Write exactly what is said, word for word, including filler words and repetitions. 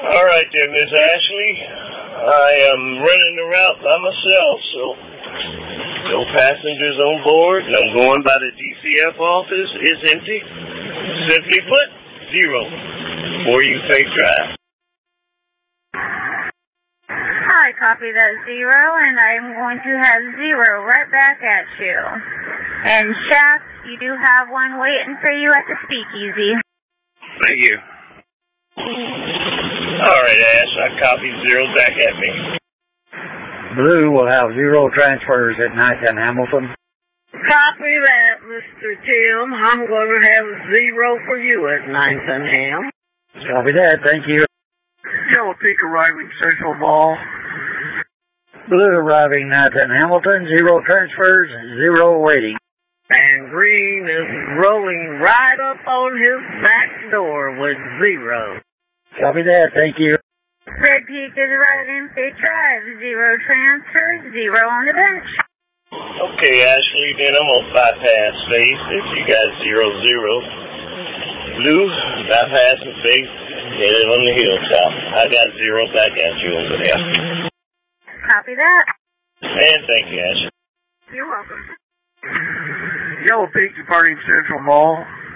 All right there, Miss Ashley. I am running the route by myself, so no passengers on board. And I'm going by the D C F office. It's empty. Simply put, zero. For you safe drive. Hi, copy that zero, and I'm going to have zero right back at you. And Shaft, you do have one waiting for you at the speakeasy. Thank you. All right, Ash, I copy zero back at me. Blue will have zero transfers at night in Hamilton. Copy that, Mister Tim. I'm going to have zero for you at ninth and Ham. Copy that, thank you. Yellow Peak arriving Central Mall. Blue arriving ninth in Hamilton, zero transfers, zero waiting. And Green is rolling right up on his back door with zero. Copy that, thank you. Red Peak is arriving Fifth Drive, zero transfers, zero on the bench. Okay, Ashley, then I'm going to bypass space if you got zero zero. Blue, bypassing space, headed on the hilltop. I got zero back at you over there. Copy that. And thank you, Ashley. You're welcome. Yellow Peak departing Central Mall.